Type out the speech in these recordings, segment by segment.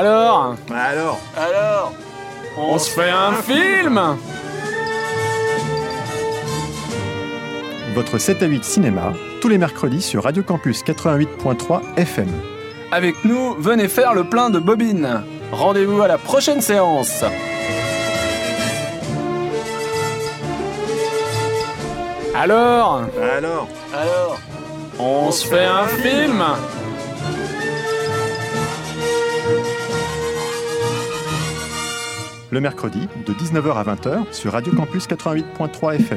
Alors, on se fait un film. Votre 7 à 8 cinéma, tous les mercredis sur Radio Campus 88.3 FM. Avec nous, venez faire le plein de bobines. Rendez-vous à la prochaine séance. Alors, on se fait un film. Le mercredi, de 19h à 20h, sur Radio Campus 88.3 FM.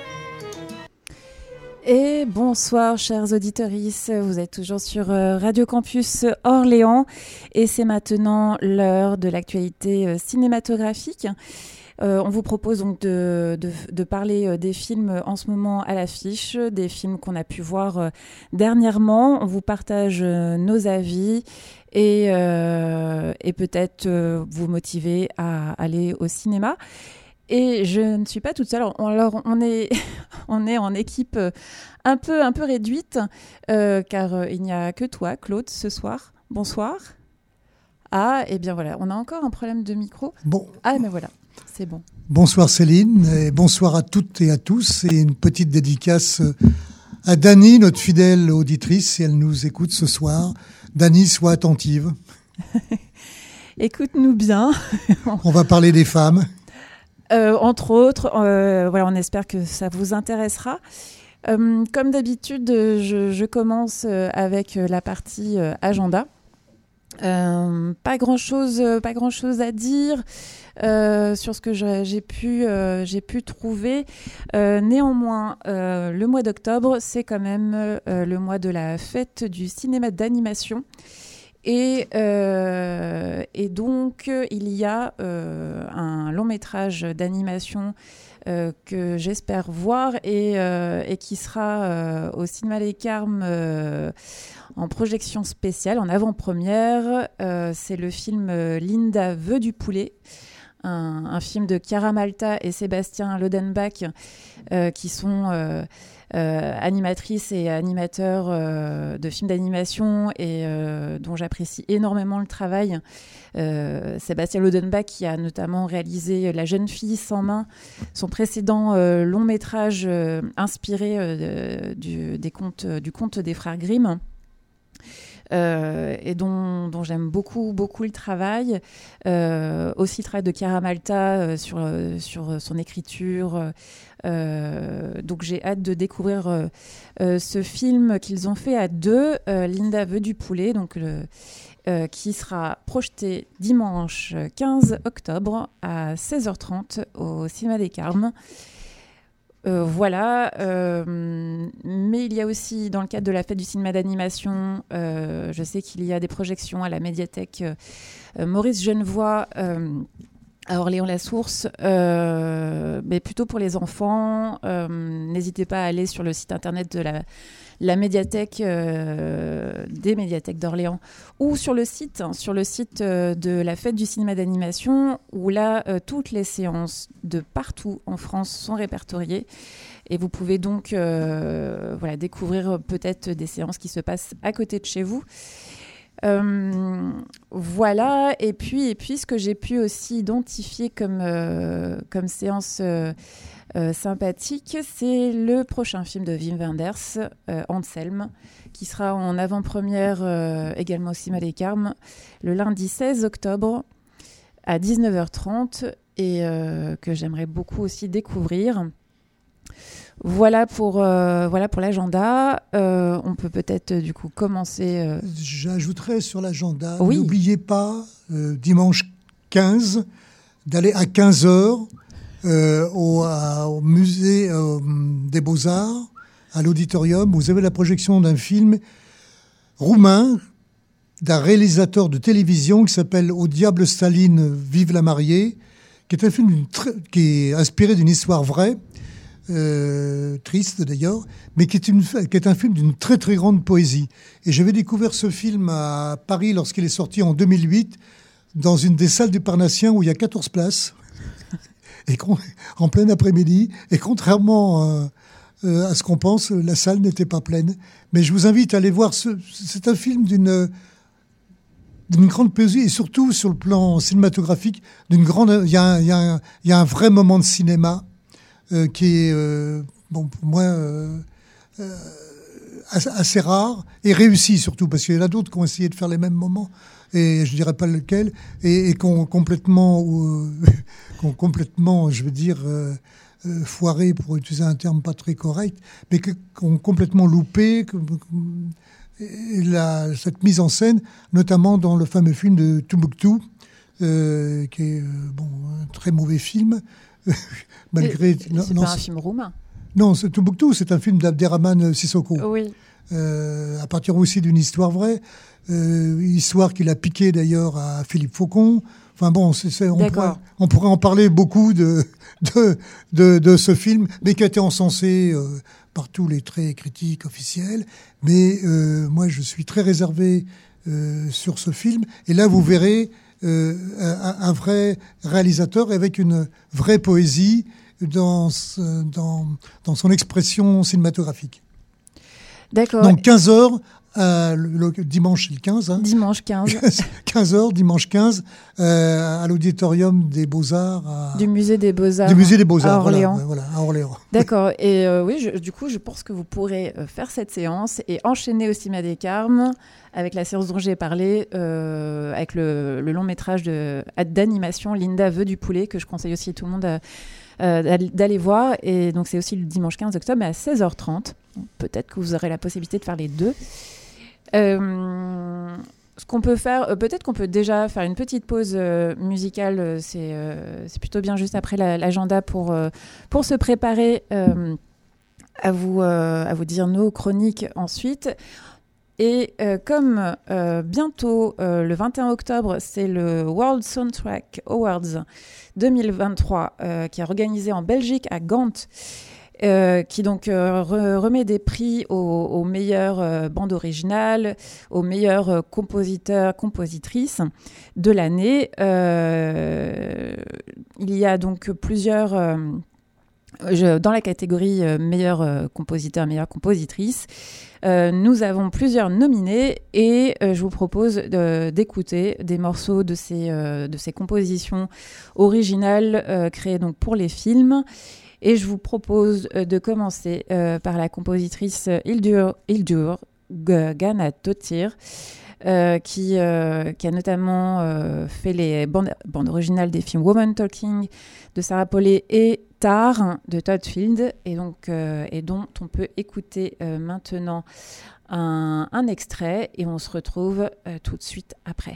Et bonsoir chers auditeurs, vous êtes toujours sur Radio Campus Orléans et c'est maintenant l'heure de l'actualité cinématographique. On vous propose donc de parler des films en ce moment à l'affiche, des films qu'on a pu voir dernièrement. On vous partage nos avis et peut-être vous motiver à aller au cinéma. Et je ne suis pas toute seule. Alors on est en équipe un peu réduite car il n'y a que toi, Claude, ce soir. Bonsoir. Ah, et bien voilà, on a encore un problème de micro. Bon. Ah, mais voilà. C'est bon. Bonsoir Céline, et bonsoir à toutes et à tous. Et une petite dédicace à Dany, notre fidèle auditrice, si elle nous écoute ce soir. Dany, sois attentive. Écoute-nous bien. On va parler des femmes. Entre autres, voilà, on espère que ça vous intéressera. Comme d'habitude, je commence avec la partie agenda. Pas grand-chose à dire sur ce que j'ai pu trouver. Néanmoins, le mois d'octobre, c'est quand même le mois de la fête du cinéma d'animation. Et donc, il y a un long métrage d'animation que j'espère voir et qui sera au Cinéma Les Carmes en projection spéciale, en avant-première. C'est le film Linda veut du poulet, un film de Chiara Malta et Sébastien Lodenbach qui sont animatrices et animateurs de films d'animation et dont j'apprécie énormément le travail. Sébastien Lodenbach qui a notamment réalisé La jeune fille sans main, son précédent long métrage inspiré du conte des frères Grimm. Et dont j'aime beaucoup le travail. Aussi le travail de Chiara Malta sur son écriture. Donc j'ai hâte de découvrir ce film qu'ils ont fait à deux, Linda veut du poulet, donc qui sera projeté dimanche 15 octobre à 16h30 au Cinéma des Carmes. Voilà, mais il y a aussi, dans le cadre de la fête du cinéma d'animation, je sais qu'il y a des projections à la médiathèque Maurice Genevoix à Orléans-la-Source, mais plutôt pour les enfants. N'hésitez pas à aller sur le site internet de la médiathèque des médiathèques d'Orléans ou sur le site de la fête du cinéma d'animation où là toutes les séances de partout en France sont répertoriées et vous pouvez donc découvrir peut-être des séances qui se passent à côté de chez vous. Voilà, et puis ce que j'ai pu aussi identifier comme séance sympathique, c'est le prochain film de Wim Wenders, Anselme, qui sera en avant-première également au Cinéma des Carmes le lundi 16 octobre à 19h30 et que j'aimerais beaucoup aussi découvrir. Voilà pour l'agenda. On peut peut-être du coup commencer. J'ajouterais sur l'agenda, oui. N'oubliez pas, dimanche 15, d'aller à 15h au musée des Beaux-Arts, à l'auditorium. Vous avez la projection d'un film roumain d'un réalisateur de télévision qui s'appelle Au diable Staline, vive la mariée, qui est un film qui est inspiré d'une histoire vraie. Triste d'ailleurs, mais qui est un film d'une très très grande poésie. Et j'avais découvert ce film à Paris lorsqu'il est sorti en 2008 dans une des salles du Parnassien où il y a 14 places et en plein après-midi. Et contrairement à ce qu'on pense, la salle n'était pas pleine. Mais je vous invite à aller voir. C'est un film d'une d'une grande poésie et surtout sur le plan cinématographique, il y a un vrai moment de cinéma qui est, pour moi, assez rare et réussi surtout, parce qu'il y en a d'autres qui ont essayé de faire les mêmes moments, et je dirais pas lequel, et qui ont complètement, je veux dire, foiré, pour utiliser un terme pas très correct, mais qui ont complètement loupé cette mise en scène, notamment dans le fameux film de Tombouctou, qui est un très mauvais film, malgré... C'est pas un film roumain. Non, Tombouctou, c'est un film d'Abderrahmane Sissoko. Oui. À partir aussi d'une histoire vraie, histoire qu'il a piquée d'ailleurs à Philippe Faucon. Enfin bon, on pourrait en parler beaucoup de ce film, mais qui a été encensé par tous les traits critiques officiels. Mais moi, je suis très réservé sur ce film. Et là, vous verrez un vrai réalisateur avec une vraie poésie dans son expression cinématographique. D'accord. Donc 15h, le dimanche, c'est le 15. Hein. Dimanche 15. 15h, dimanche 15, à l'auditorium des Beaux-Arts. Du Musée des Beaux-Arts. Du Musée des Beaux-Arts, à Orléans. Voilà, à Orléans. D'accord. Et oui, du coup, je pense que vous pourrez faire cette séance et enchaîner au Cinéma des Carmes avec la séance dont j'ai parlé, avec le long métrage d'animation Linda veut du poulet, que je conseille aussi à tout le monde d'aller voir. Et donc, c'est aussi le dimanche 15 octobre à 16h30. Peut-être que vous aurez la possibilité de faire les deux. Ce qu'on peut faire, peut-être qu'on peut déjà faire une petite pause musicale. C'est plutôt bien juste après l'agenda pour se préparer à vous dire nos chroniques ensuite. Et comme bientôt, le 21 octobre, c'est le World Soundtrack Awards 2023 qui est organisé en Belgique, à Gand, qui donc remet des prix aux meilleures bandes originales, aux meilleurs compositeurs, compositrices de l'année. Il y a donc plusieurs... dans la catégorie meilleur compositeur, meilleure compositrice, nous avons plusieurs nominés et je vous propose d'écouter des morceaux de ces compositions originales créées donc pour les films. Et je vous propose de commencer par la compositrice Hildur Guðnadóttir, qui a notamment fait les bandes originales des films Woman Talking de Sarah Polley et Tar de Todd Field, et dont on peut écouter maintenant un extrait, et on se retrouve tout de suite après.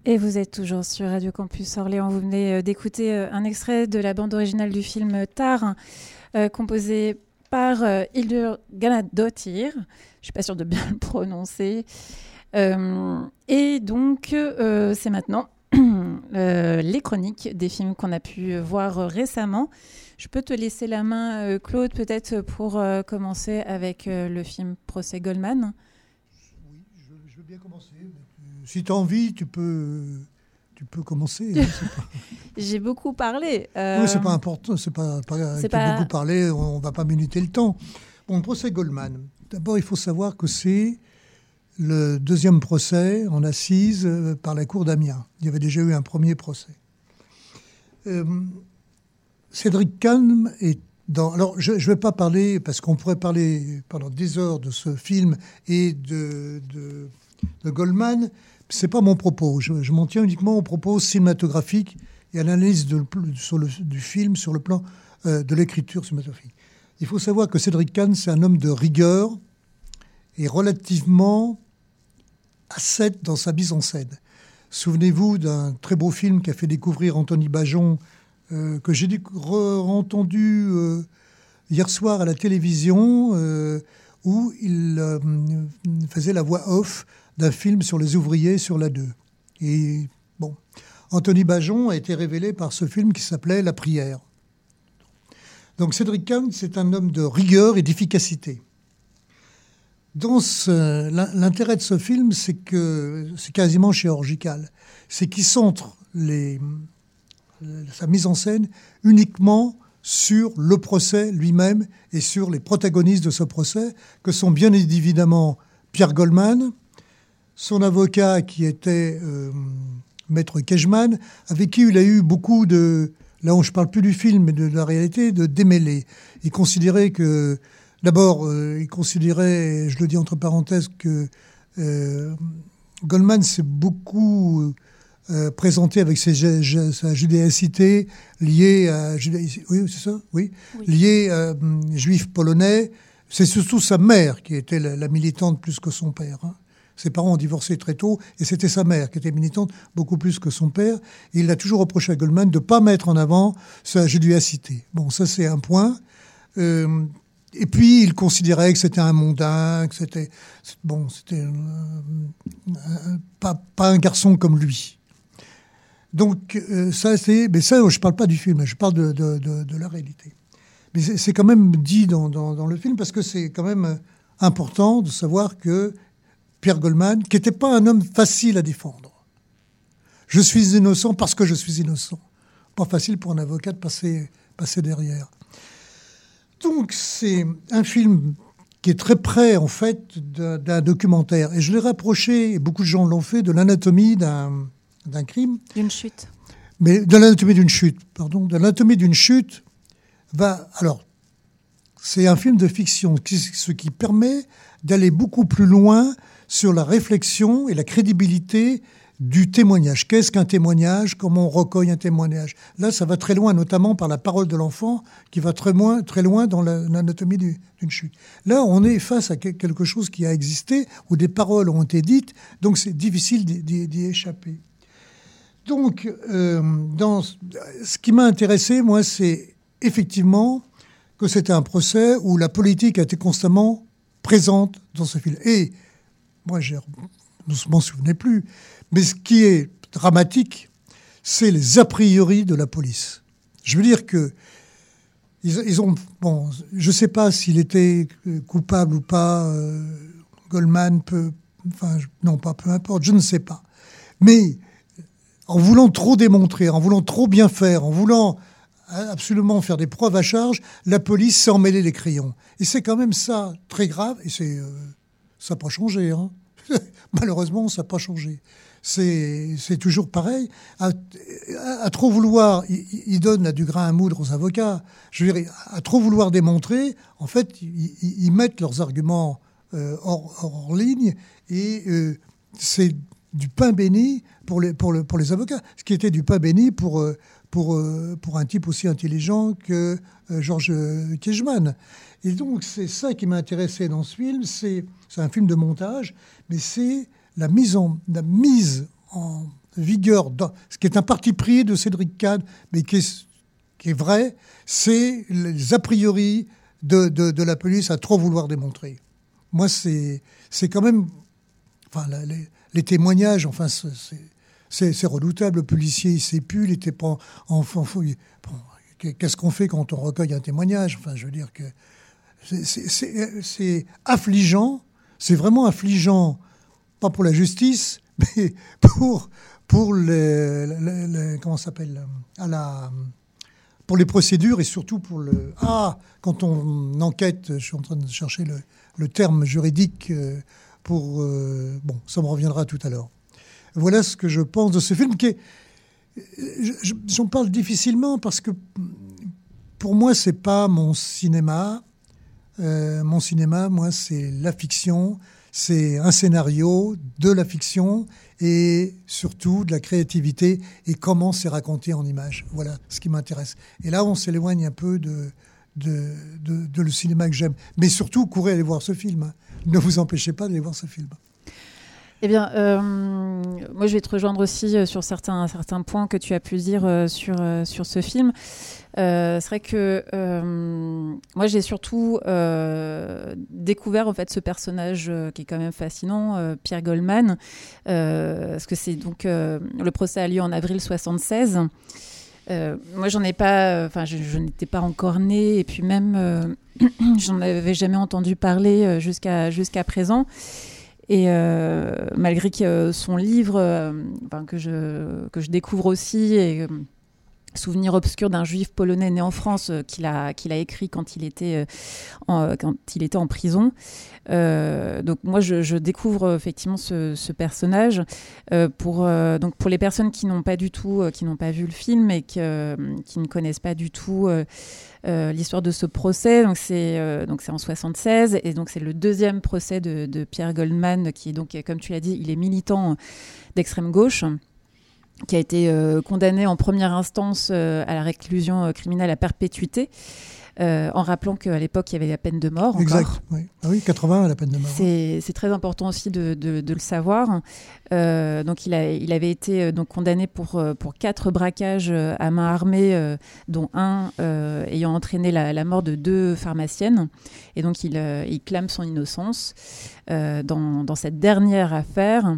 Et vous êtes toujours sur Radio Campus Orléans. Vous venez d'écouter un extrait de la bande originale du film Tar, composé par Hildur Guðnadóttir. Je ne suis pas sûre de bien le prononcer. Et donc, c'est maintenant les chroniques des films qu'on a pu voir récemment. Je peux te laisser la main, Claude, peut-être pour commencer avec le film Procès Goldman. Oui, je veux bien commencer. Si tu as envie, tu peux commencer. Hein, J'ai beaucoup parlé. Oui, c'est pas important. C'est pas beaucoup parlé. On va pas minuter le temps. Bon, le procès Goldman. D'abord, il faut savoir que c'est le deuxième procès en assises par la cour d'Amiens. Il y avait déjà eu un premier procès. Cédric Kahn est dans... Alors, je ne vais pas parler, parce qu'on pourrait parler pendant des heures de ce film et de Goldman. Ce n'est pas mon propos. Je m'en tiens uniquement au propos cinématographique et à l'analyse du film sur le plan de l'écriture cinématographique. Il faut savoir que Cédric Kahn, c'est un homme de rigueur et relativement ascète dans sa mise en scène. Souvenez-vous d'un très beau film qu'a fait découvrir Anthony Bajon, que j'ai entendu hier soir à la télévision, où il faisait la voix off d'un film sur les ouvriers sur la 2. Et bon, Anthony Bajon a été révélé par ce film qui s'appelait La Prière. Donc Cédric Kahn, c'est un homme de rigueur et d'efficacité. L'intérêt de ce film, c'est que c'est quasiment chirurgical. C'est qu'il centre sa mise en scène uniquement sur le procès lui-même et sur les protagonistes de ce procès, que sont bien évidemment Pierre Goldman, son avocat qui était Maître Kejman, avec qui il a eu beaucoup de... Là où je ne parle plus du film, mais de la réalité, de démêlés. Il considérait que... D'abord, il considérait, je le dis entre parenthèses, que Goldman s'est beaucoup présenté avec sa judéacité liée à... Oui, c'est ça, oui. Liée à juif polonais. C'est surtout sa mère qui était la militante plus que son père. Hein. Ses parents ont divorcé très tôt et c'était sa mère qui était militante beaucoup plus que son père. Et il a toujours reproché à Goldman de ne pas mettre en avant sa judéacité. Bon, ça c'est un point. Et puis il considérait que c'était un mondain, que c'était pas un garçon comme lui. Donc ça c'est, mais ça je parle pas du film, je parle de la réalité. Mais c'est quand même dit dans le film parce que c'est quand même important de savoir que Pierre Goldman, qui n'était pas un homme facile à défendre. Je suis innocent parce que je suis innocent. Pas facile pour un avocat de passer derrière. Donc c'est un film qui est très près en fait d'un documentaire. Et je l'ai rapproché, et beaucoup de gens l'ont fait, de l'anatomie d'un crime. D'une chute. Mais de l'anatomie d'une chute, pardon. De l'anatomie d'une chute Alors, c'est un film de fiction, ce qui permet d'aller beaucoup plus loin sur la réflexion et la crédibilité du témoignage. Qu'est-ce qu'un témoignage ? Comment on recueille un témoignage ? Là, ça va très loin, notamment par la parole de l'enfant, qui va très loin dans l'anatomie d'une chute. Là, on est face à quelque chose qui a existé, où des paroles ont été dites, donc c'est difficile d'y échapper. Donc, ce qui m'a intéressé, moi, c'est effectivement que c'était un procès où la politique a été constamment présente dans ce film. Et moi, je ne m'en souvenais plus. Mais ce qui est dramatique, c'est les a priori de la police. Je veux dire que ils ont... Bon, je ne sais pas s'il était coupable ou pas. Goldman peut... Enfin, non, pas peu importe, je ne sais pas. Mais en voulant trop démontrer, en voulant trop bien faire, en voulant absolument faire des preuves à charge, la police s'est emmêlée les crayons. Et c'est quand même ça très grave. Et ça n'a pas changé. Hein. Malheureusement, ça n'a pas changé. C'est toujours pareil. À trop vouloir, il donne du grain à moudre aux avocats. Je veux dire, à trop vouloir démontrer, en fait, ils mettent leurs arguments hors ligne et c'est du pain béni pour les avocats. Ce qui était du pain béni pour un type aussi intelligent que Georges Kejman. Et donc, c'est ça qui m'a intéressé dans ce film. C'est un film de montage, mais c'est la mise en vigueur, ce qui est un parti pris de Cédric Kahn, mais qui est vrai, c'est les a priori de la police à trop vouloir démontrer. Moi, c'est quand même... Enfin, les témoignages, enfin, c'est redoutable. Le policier, il ne sait plus, il était pas qu'est-ce qu'on fait quand on recueille un témoignage? Enfin, je veux dire que c'est affligeant. C'est vraiment affligeant, pas pour la justice, mais pour comment ça s'appelle, pour les procédures et surtout pour quand on enquête. Je suis en train de chercher le terme juridique ça me reviendra tout à l'heure. Voilà ce que je pense de ce film j'en parle difficilement parce que pour moi, c'est pas mon cinéma. Mon cinéma, moi, c'est la fiction, c'est un scénario, de la fiction et surtout de la créativité et comment c'est raconté en images. Voilà ce qui m'intéresse. Et là, on s'éloigne un peu de le cinéma que j'aime. Mais surtout, courez aller voir ce film. Ne vous empêchez pas d'aller voir ce film. Eh bien, moi, je vais te rejoindre aussi sur certains points que tu as pu dire sur ce film. C'est vrai que moi, j'ai surtout découvert en fait ce personnage qui est quand même fascinant, Pierre Goldman, parce que c'est donc le procès a lieu en avril 1976. Moi, j'en ai pas, je n'étais pas encore née, et puis même, j'en avais jamais entendu parler jusqu'à présent. Et malgré que son livre, que je découvre aussi, et Souvenir obscur d'un juif polonais né en France, qu'il a écrit quand il était en prison. Donc moi, je découvre effectivement ce personnage. Pour les personnes qui n'ont pas vu le film et qui ne connaissent pas du tout l'histoire de ce procès, donc c'est en 1976, et donc c'est le deuxième procès de Pierre Goldman, qui est donc, comme tu l'as dit, il est militant d'extrême gauche, qui a été condamné en première instance à la réclusion criminelle à perpétuité, en rappelant qu'à l'époque, il y avait la peine de mort. Exact, encore. oui. Ah oui, 80, la peine de mort. C'est très important aussi de le savoir. Donc, il avait été condamné pour 4 braquages à main armée, dont un ayant entraîné la mort de 2 pharmaciennes. Et donc, il clame son innocence dans cette dernière affaire.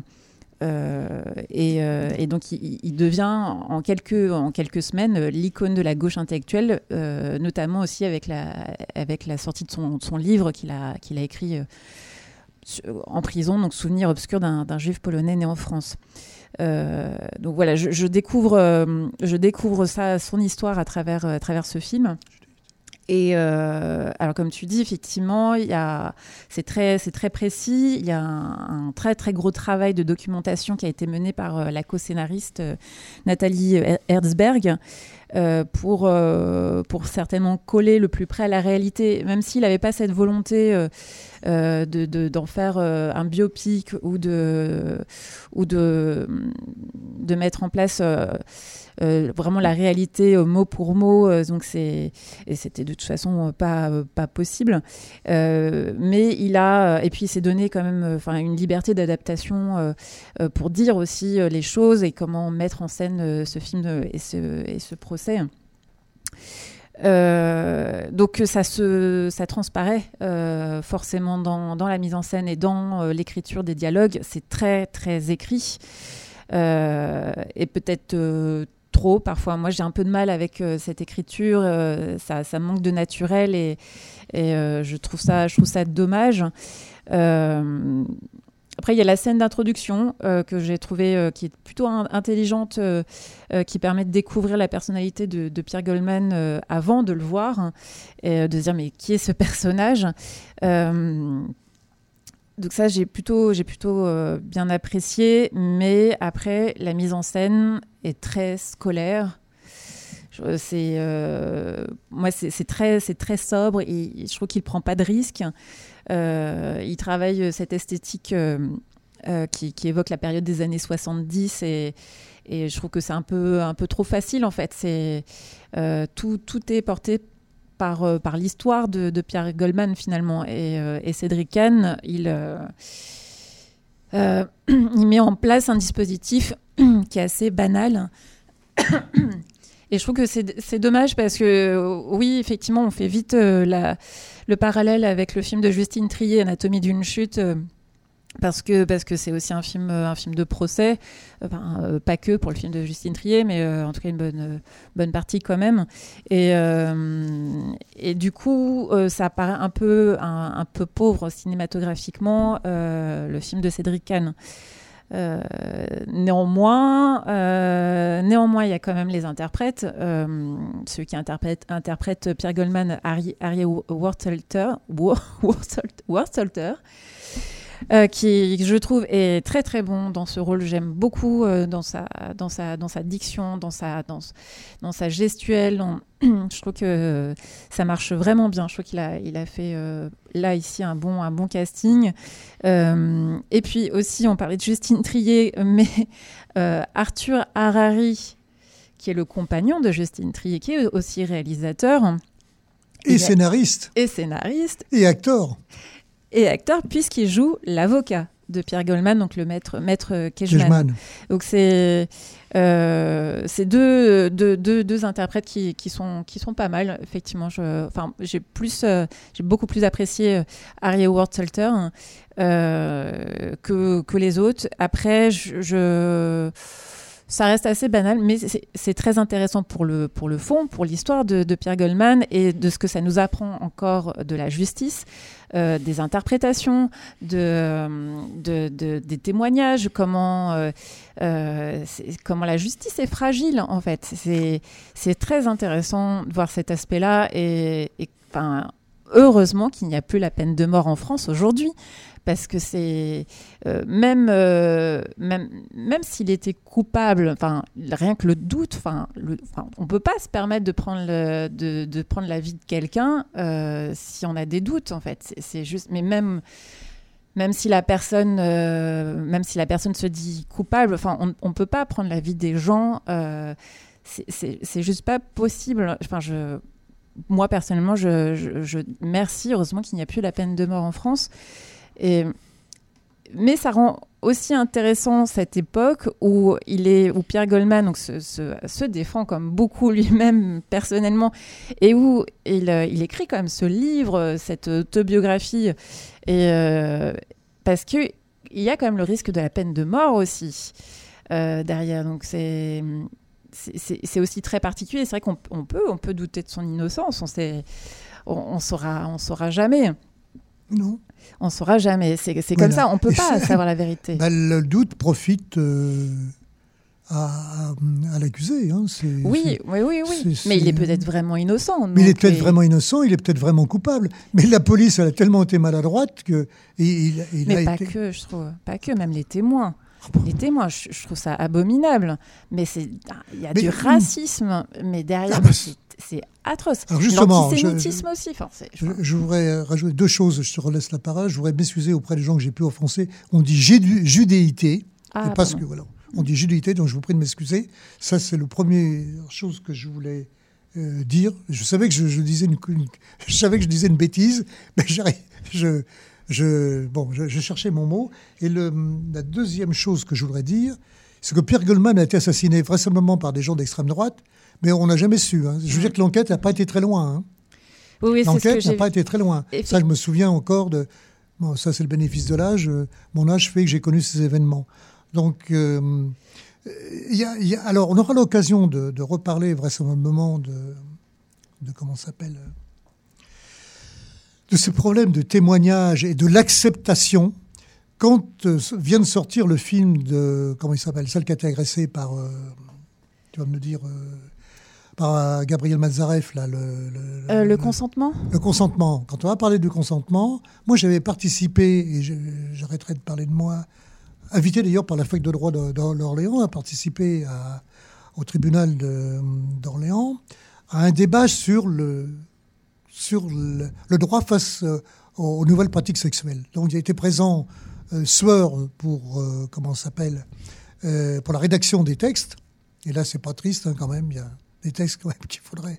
Et donc il devient en quelques semaines l'icône de la gauche intellectuelle, notamment aussi avec la sortie de son livre qu'il a écrit en prison, donc Souvenir obscur d'un juif polonais né en France. Donc voilà, je découvre son histoire à travers ce film. Et alors, comme tu dis, effectivement, c'est très précis. Il y a un très très gros travail de documentation qui a été mené par la co-scénariste Nathalie Herzberg pour certainement coller le plus près à la réalité, même s'il n'avait pas cette volonté d'en faire un biopic ou de mettre en place vraiment la réalité mot pour mot. Donc et c'était de toute façon pas possible. Mais et puis il s'est donné quand même une liberté d'adaptation pour dire aussi les choses et comment mettre en scène ce film et ce procès. Donc ça transparaît forcément dans la mise en scène et dans l'écriture des dialogues. C'est très très écrit et peut-être trop parfois. Moi, j'ai un peu de mal avec cette écriture. Ça manque de naturel et je trouve ça dommage. Après, il y a la scène d'introduction que j'ai trouvée qui est plutôt intelligente, qui permet de découvrir la personnalité de Pierre Goldman avant de le voir, et de se dire mais qui est ce personnage. Donc ça, j'ai plutôt bien apprécié, mais après, la mise en scène est très scolaire. C'est très sobre et je trouve qu'il prend pas de risques. Il travaille cette esthétique qui évoque la période des années 70 et je trouve que c'est un peu trop facile en fait. Tout est porté par l'histoire de Pierre Goldman finalement et Cédric Kahn il met en place un dispositif qui est assez banal. Et je trouve que c'est dommage parce que, oui, effectivement, on fait vite le parallèle avec le film de Justine Triet, Anatomie d'une chute, parce que c'est aussi un film de procès, pas que pour le film de Justine Triet, mais en tout cas une bonne partie quand même. Et du coup, ça paraît un peu pauvre cinématographiquement, le film de Cédric Kahn. Néanmoins, il y a quand même les interprètes, ceux qui interprètent Pierre Goldman, Harry Wurzelter, qui, je trouve, est très très bon dans ce rôle. J'aime beaucoup dans sa diction, dans sa gestuelle. Je trouve que ça marche vraiment bien. Je trouve qu'il a fait là ici un bon casting. Et puis aussi, on parlait de Justine Triet, mais Arthur Harari, qui est le compagnon de Justine Triet, qui est aussi réalisateur et scénariste et acteur, puisqu'il joue l'avocat de Pierre Goldman, donc le maître Kejman. Donc c'est deux interprètes qui sont pas mal, effectivement. J'ai beaucoup plus apprécié Harry Wurzelter que les autres. Après, ça reste assez banal, mais c'est très intéressant pour le fond, pour l'histoire de Pierre Goldman et de ce que ça nous apprend encore de la justice, des interprétations, des témoignages, comment la justice est fragile, en fait. C'est très intéressant de voir cet aspect-là et heureusement qu'il n'y a plus la peine de mort en France aujourd'hui. Parce que c'est même s'il était coupable, rien que le doute, on peut pas se permettre de prendre la vie de quelqu'un si on a des doutes, en fait. C'est juste, mais même si la personne se dit coupable, on peut pas prendre la vie des gens. C'est juste pas possible. Moi personnellement, je merci, heureusement qu'il n'y a plus la peine de mort en France. Mais ça rend aussi intéressant cette époque où Pierre Goldman se défend comme beaucoup lui-même personnellement et où il écrit quand même ce livre, cette autobiographie, parce qu'il y a quand même le risque de la peine de mort aussi derrière. Donc c'est aussi très particulier. C'est vrai qu'on peut douter de son innocence. On saura jamais. Non. On ne saura jamais. C'est comme ça, on ne peut pas savoir la vérité. Le doute profite à l'accusé. Hein. Oui. Mais il est peut-être vraiment innocent. Mais il est peut-être vraiment innocent, il est peut-être vraiment coupable. Mais la police, elle a tellement été maladroite que... que, je trouve. Pas que, même les témoins. Les témoins, je trouve ça abominable. Mais il y a du racisme, mais derrière... C'est atroce. Alors justement, l'antisémitisme aussi. Je voudrais rajouter deux choses. Je te relaisse la parole. Je voudrais m'excuser auprès des gens que j'ai pu offenser. On dit judéité. Parce que voilà, on dit judéité, donc je vous prie de m'excuser. Ça, c'est la première chose que je voulais dire. Je savais que je disais une bêtise, mais je cherchais mon mot. Et la deuxième chose que je voudrais dire, c'est que Pierre Goldman a été assassiné vraisemblablement par des gens d'extrême droite. Mais on n'a jamais su. Hein. Je veux dire que l'enquête n'a pas été très loin. Hein. Oui, l'enquête n'a pas été très loin. Ça, je me souviens encore de... Bon, ça, c'est le bénéfice de l'âge. Mon âge fait que j'ai connu ces événements. Donc, alors, on aura l'occasion de reparler vraisemblablement de comment ça s'appelle, de ce problème de témoignage et de l'acceptation quand vient de sortir le film de... Comment il s'appelle ? Celle qui a été agressée par... tu vas me le dire... par Gabriel Mazareff, là, le consentement. Le consentement. Quand on va parler du consentement, moi j'avais participé, et j'arrêterai de parler de moi, invité d'ailleurs par la fac de droit d'Orléans, à participer au tribunal d'Orléans, à un débat sur le droit face aux nouvelles pratiques sexuelles. Donc il a été présent Sueur pour, comment ça s'appelle, pour la rédaction des textes. Et là, c'est pas triste hein, quand même, il y a des textes quand même qu'il faudrait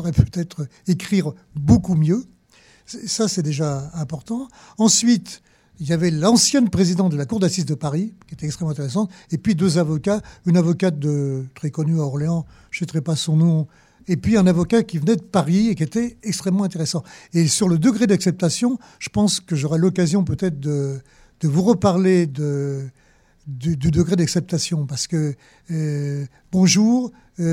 peut-être écrire beaucoup mieux. Ça, c'est déjà important. Ensuite, il y avait l'ancienne présidente de la Cour d'assises de Paris, qui était extrêmement intéressante, et puis 2 avocats, une avocate très connue à Orléans, je ne sais pas son nom, et puis un avocat qui venait de Paris et qui était extrêmement intéressant. Et sur le degré d'acceptation, je pense que j'aurai l'occasion peut-être de vous reparler du degré d'acceptation, parce que bonjour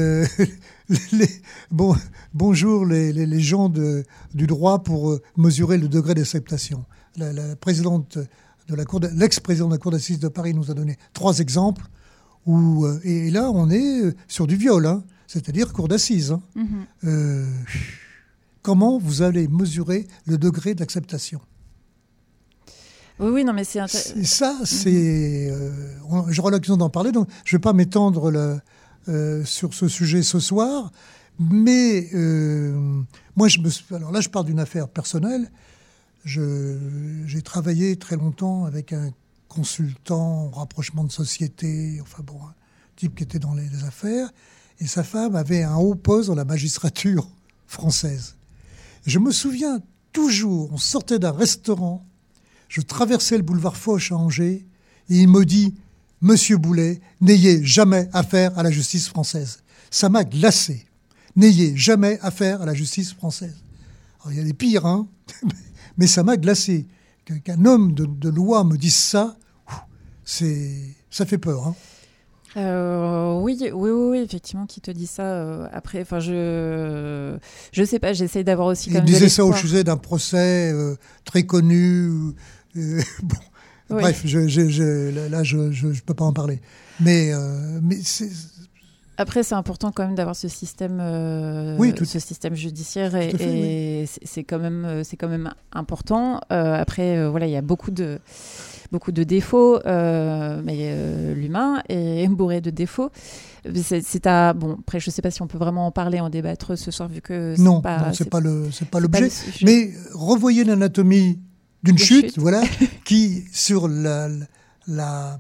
bonjour les gens du droit pour mesurer le degré d'acceptation. La présidente de la l'ex-présidente de la Cour d'assises de Paris nous a donné 3 exemples et là on est sur du viol, hein, c'est-à-dire cour d'assises. Hein. Mm-hmm. Comment vous allez mesurer le degré d'acceptation ? Oui, non, mais c'est ça, c'est. J'aurai l'occasion d'en parler, donc je ne vais pas m'étendre sur ce sujet ce soir. Mais moi, alors là, je parle d'une affaire personnelle. J'ai travaillé très longtemps avec un consultant en rapprochement de société, enfin bon, un type qui était dans les affaires, et sa femme avait un haut poste dans la magistrature française. Et je me souviens toujours, on sortait d'un restaurant. Je traversais le boulevard Foch à Angers et il me dit « Monsieur Boulet, n'ayez jamais affaire à la justice française. » Ça m'a glacé. « N'ayez jamais affaire à la justice française. » Alors, il y a des pires, hein, mais ça m'a glacé. Qu'un homme de loi me dise ça, ça fait peur. Hein. Oui, effectivement, qui te dit ça après. Enfin, je sais pas. J'essaye d'avoir aussi. Il disait ça au sujet d'un procès très connu. Bon, oui. Bref, je peux pas en parler. Mais après, c'est important quand même d'avoir ce système, ce système judiciaire et c'est quand même important. Après, voilà, il y a beaucoup de défauts, mais l'humain est bourré de défauts. Bon, après, je ne sais pas si on peut vraiment en parler, en débattre ce soir, vu que c'est pas l'objet. Mais revoyez l'anatomie d'une chute, voilà, qui sur la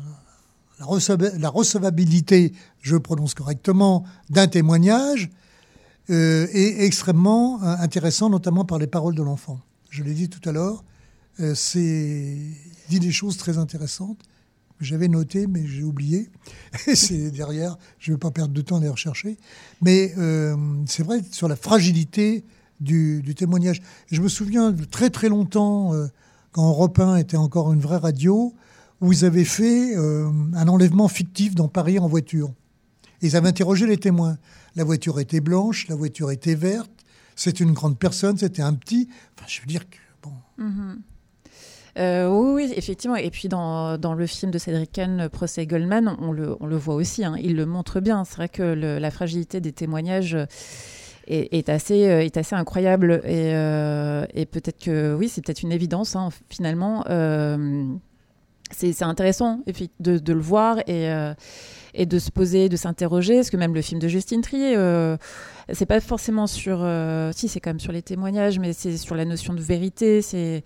recevabilité, je prononce correctement, d'un témoignage est extrêmement intéressant, notamment par les paroles de l'enfant. Je l'ai dit tout à l'heure. Il dit des choses très intéressantes que j'avais notées, mais j'ai oublié. C'est derrière, je ne vais pas perdre de temps à les rechercher. Mais c'est vrai, sur la fragilité du témoignage. Et je me souviens de très très longtemps, quand Europe 1 était encore une vraie radio, où ils avaient fait un enlèvement fictif dans Paris en voiture. Et ils avaient interrogé les témoins. La voiture était blanche, la voiture était verte, c'était une grande personne, c'était un petit... Enfin, je veux dire que... Bon... Mm-hmm. Oui, effectivement. Et puis dans le film de Cédric Kahn, Procès Goldman, on le voit aussi. Hein. Il le montre bien. C'est vrai que la fragilité des témoignages est assez incroyable. Et peut-être que oui, c'est peut-être une évidence hein, finalement. C'est intéressant de le voir et de se poser, de s'interroger. Parce que même le film de Justine Triet, c'est pas forcément sur... si, c'est quand même sur les témoignages, mais c'est sur la notion de vérité. C'est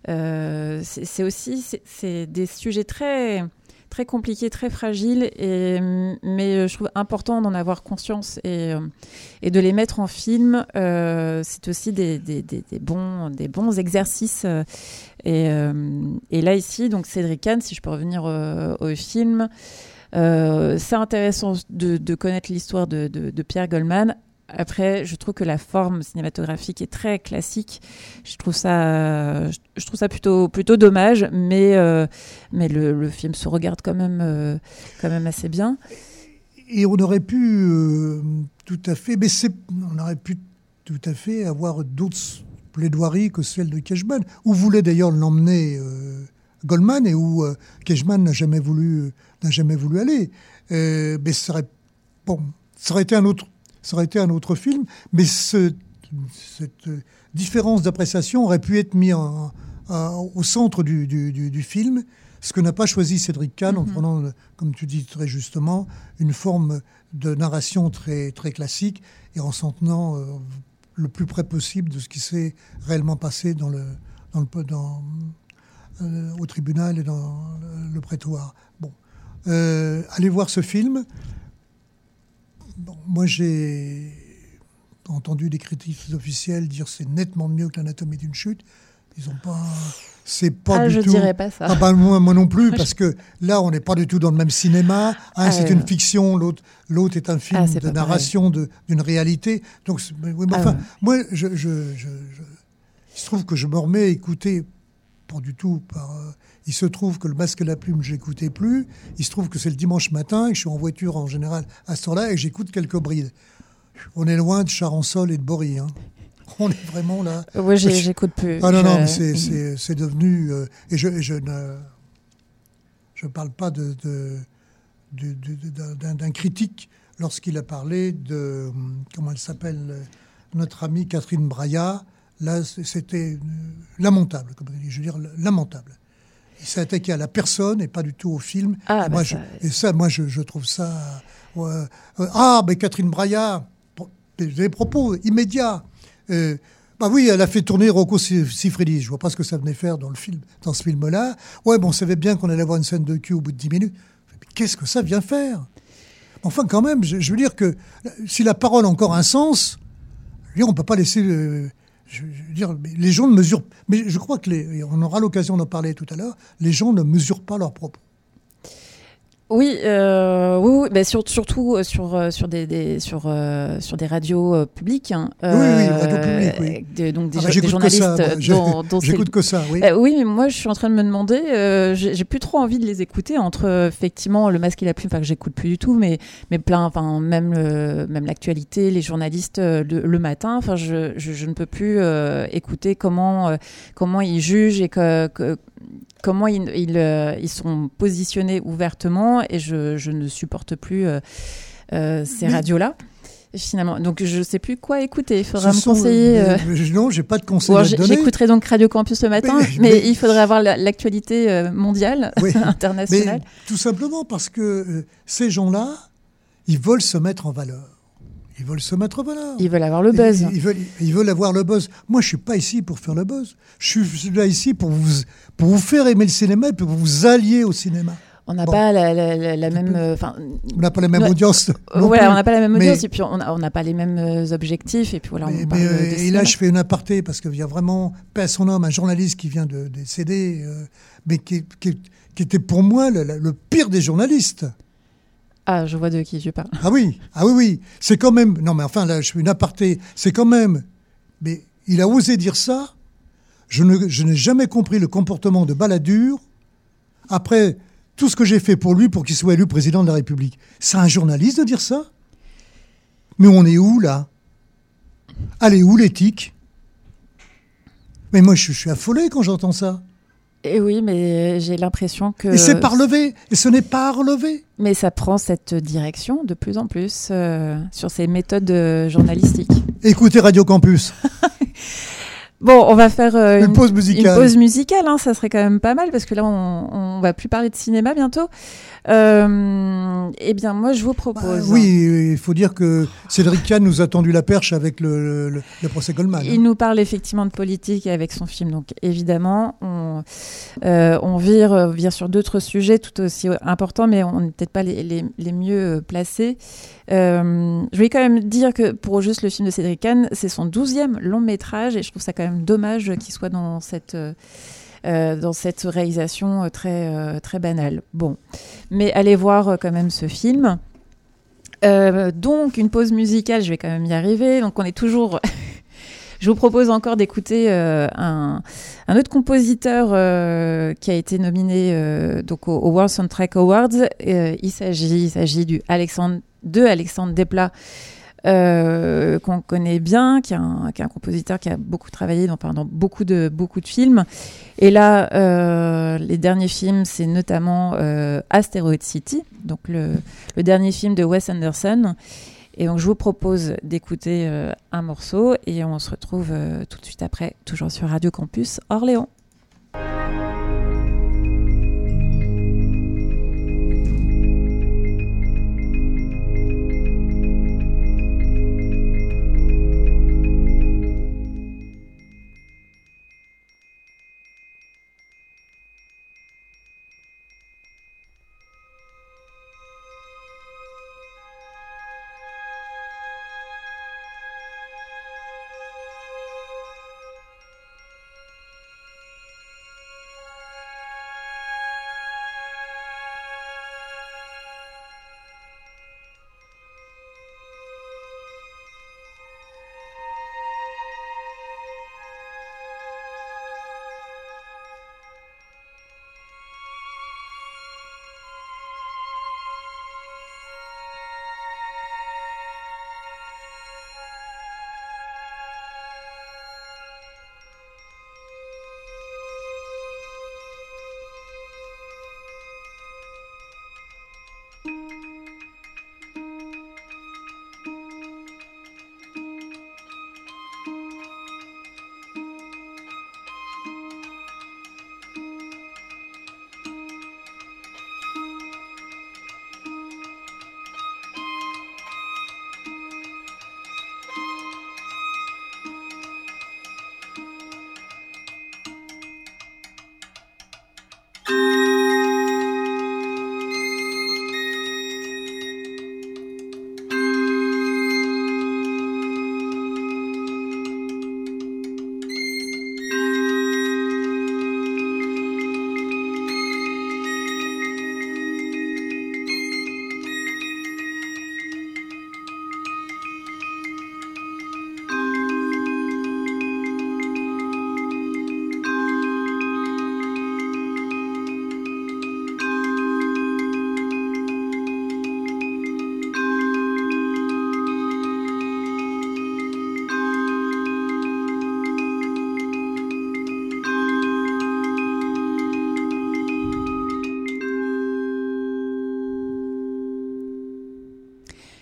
aussi des sujets très, très compliqués, très fragiles, mais je trouve important d'en avoir conscience et de les mettre en film. C'est aussi des bons exercices. Et là, ici, donc Cédric Kahn, si je peux revenir au film, c'est intéressant de connaître l'histoire de Pierre Goldman. Après, je trouve que la forme cinématographique est très classique. Je trouve ça plutôt dommage, mais le film se regarde quand même assez bien. Et on aurait pu tout à fait avoir d'autres plaidoiries que celle de Kejman, où voulait d'ailleurs l'emmener Goldman et où Kejman n'a jamais voulu aller. Mais ça aurait été un autre film, mais cette différence d'appréciation aurait pu être mise au centre du film, ce que n'a pas choisi Cédric Kahn en prenant, comme tu dis très justement, une forme de narration très, très classique et en s'en tenant le plus près possible de ce qui s'est réellement passé au tribunal et dans le prétoire. Bon. Allez voir ce film. Bon, moi, j'ai entendu des critiques officielles dire que c'est nettement mieux que l'anatomie d'une chute. Ils ont pas. C'est pas du je tout. dirais pas ça. Ah ben, moi non plus, parce que là, on n'est pas du tout dans le même cinéma. C'est une fiction, l'autre est un film de narration d'une réalité. Donc, oui, mais enfin, moi, il se trouve que je me remets à écouter, pas du tout par. Il se trouve que le Masque et la Plume, je n'écoutais plus. Il se trouve que c'est le dimanche matin et que je suis en voiture en général à ce temps-là et que j'écoute quelques brides. On est loin de Charançol et de Bory. Hein. On est vraiment là. Oui, j'écoute plus. Ah non, mais c'est devenu... et je ne parle pas d'un critique lorsqu'il a parlé de... Comment elle s'appelle, notre amie Catherine Braillat. Là, c'était lamentable, comme je veux dire, lamentable. Il s'est attaqué à la personne et pas du tout au film. Moi, je trouve ça... mais Catherine Braillat, des propos immédiats. Oui, elle a fait tourner Rocco Siffredi. Je vois pas ce que ça venait faire dans ce film-là. Ouais, bon, on savait bien qu'on allait avoir une scène de cul au bout de 10 minutes. Mais qu'est-ce que ça vient faire ? Enfin, quand même, je veux dire que si la parole a encore un sens, on peut pas laisser... je veux dire, les gens ne mesurent... Mais je crois que on aura l'occasion d'en parler tout à l'heure. Les gens ne mesurent pas leurs propos. Oui, mais surtout sur des radios publiques. Hein, radios publiques, oui. Donc des journalistes dont j'écoute que ça, oui. Oui, mais moi je suis en train de me demander, j'ai plus trop envie de les écouter entre effectivement le Masque et la Plume, enfin que j'écoute plus du tout, mais plein, enfin même l'actualité, les journalistes le matin, enfin je ne peux plus écouter comment ils jugent et comment ils sont positionnés ouvertement, et je ne supporte plus ces radios-là, finalement. Donc, je ne sais plus quoi écouter. Il faudra me conseiller. Non, je n'ai pas de conseils à te donner. J'écouterai donc Radio Campus le matin, mais il faudrait avoir l'actualité mondiale, internationale. Mais tout simplement parce que ces gens-là, ils veulent se mettre en valeur. Ils veulent se mettre en valeur. Ils veulent avoir le buzz. Ils veulent avoir le buzz. Moi, je ne suis pas ici pour faire le buzz. Je suis là ici pour vous faire aimer le cinéma et pour vous allier au cinéma. On n'a pas la même... on n'a pas la même audience. Voilà, on n'a pas la même audience, et puis on n'a pas les mêmes objectifs. Et puis voilà, et là, je fais une aparté, parce qu'il y a vraiment, paix à son homme, un journaliste qui vient de décéder, mais qui était pour moi le pire des journalistes. Ah, je vois de qui tu parles. Ah oui. C'est quand même... Non, mais enfin, là, je fais une aparté. C'est quand même... Mais il a osé dire ça. Je n'ai jamais compris le comportement de Balladur après tout ce que j'ai fait pour lui pour qu'il soit élu président de la République. C'est un journaliste de dire ça ? Mais on est où, là ? Allez, où l'éthique ? Mais moi, je suis affolé quand j'entends ça. Et oui, mais j'ai l'impression que... Et c'est pas relevé. Et ce n'est pas relevé. Mais ça prend cette direction de plus en plus sur ces méthodes journalistiques. Écoutez Radio Campus. Bon, on va faire une pause musicale. Une pause musicale, hein, ça serait quand même pas mal, parce que là, on va plus parler de cinéma bientôt. Eh bien, moi, je vous propose... oui, il faut dire que Cédric Kahn nous a tendu la perche avec le procès Goldman. Il nous parle effectivement de politique avec son film, donc évidemment, on vire sur d'autres sujets tout aussi importants, mais on n'est peut-être pas les mieux placés. Je voulais quand même dire que pour juste le film de Cédric Kahn, c'est son 12e long métrage, et je trouve ça quand même dommage qu'il soit dans cette réalisation très, très banale. Bon, mais allez voir quand même ce film. Donc, une pause musicale, je vais quand même y arriver. Donc, on est toujours... Je vous propose encore d'écouter un autre compositeur qui a été nominé donc au World Soundtrack Awards. Il s'agit de Alexandre Desplat, qu'on connaît bien, qui est un compositeur qui a beaucoup travaillé dans beaucoup de films. Et là, les derniers films, c'est notamment Asteroid City, donc le dernier film de Wes Anderson. Et donc, je vous propose d'écouter un morceau, et on se retrouve tout de suite après, toujours sur Radio Campus Orléans.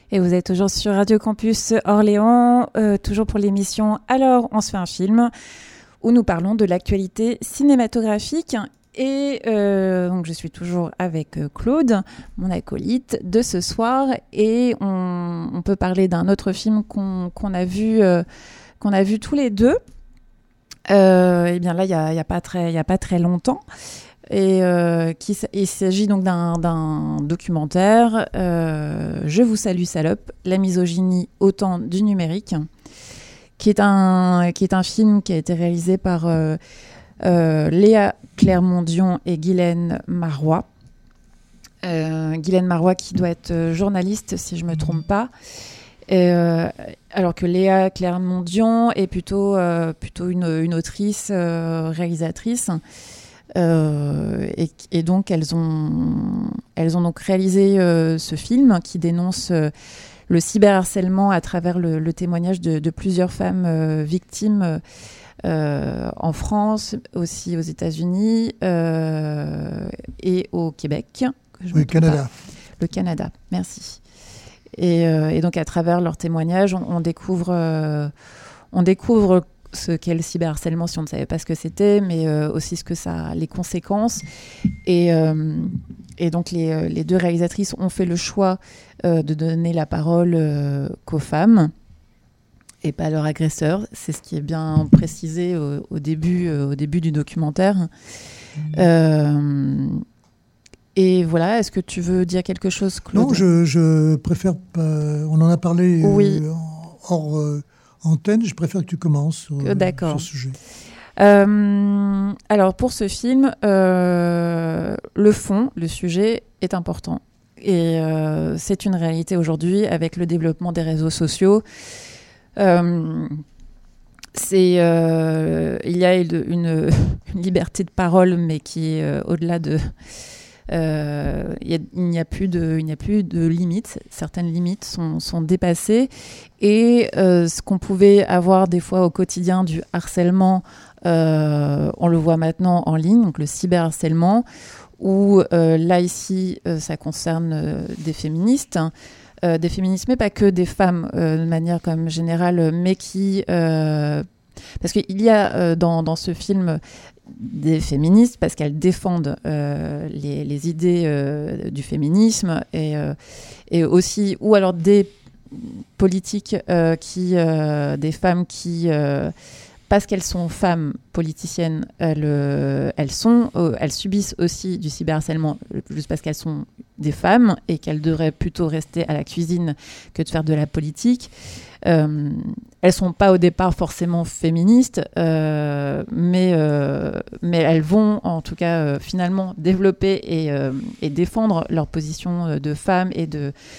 Et vous êtes toujours sur Radio Campus Orléans, toujours pour l'émission Alors on se fait un film, où nous parlons de l'actualité cinématographique. Et donc je suis toujours avec Claude, mon acolyte de ce soir, et on peut parler d'un autre film qu'on a vu tous les deux. Et bien là, il y a pas très longtemps. Et il s'agit donc d'un documentaire, Je vous salue salope, la misogynie au temps du numérique, qui est un film qui a été réalisé par Léa Clermont-Dion et Guylaine Marois. Guylaine Marois qui doit être journaliste, si je ne me trompe pas. Alors que Léa Clermont-Dion est plutôt une autrice, réalisatrice. Et donc elles ont donc réalisé ce film qui dénonce le cyberharcèlement à travers le témoignage de plusieurs femmes victimes en France, aussi aux États-Unis et au Québec. Oui, Canada. Le Canada, merci. Et donc à travers leurs témoignages, on découvre ce qu'est le cyberharcèlement si on ne savait pas ce que c'était, mais aussi les conséquences. Et donc les deux réalisatrices ont fait le choix de donner la parole qu'aux femmes et pas à leurs agresseurs. C'est ce qui est bien précisé au début du documentaire. Et voilà, est-ce que tu veux dire quelque chose, Claude ? Non, je préfère pas. On en a parlé hors antenne. Je préfère que tu commences sur ce sujet. Alors, pour ce film, le fond, le sujet est important. Et c'est une réalité aujourd'hui avec le développement des réseaux sociaux. Il y a une liberté de parole, mais qui est au-delà de... il n'y a plus de limites. Certaines limites sont dépassées. Et ce qu'on pouvait avoir des fois au quotidien du harcèlement, on le voit maintenant en ligne, donc le cyberharcèlement, où là, ici, ça concerne des féministes. Des féministes, mais pas que des femmes de manière comme générale, mais qui... parce qu'il y a dans ce film des féministes, parce qu'elles défendent les idées du féminisme, et aussi, ou alors des politiques, des femmes qui... parce qu'elles sont femmes politiciennes, elles subissent aussi du cyberharcèlement juste parce qu'elles sont des femmes et qu'elles devraient plutôt rester à la cuisine que de faire de la politique. Elles sont pas au départ forcément féministes, mais elles vont en tout cas finalement développer et défendre leur position de femmes et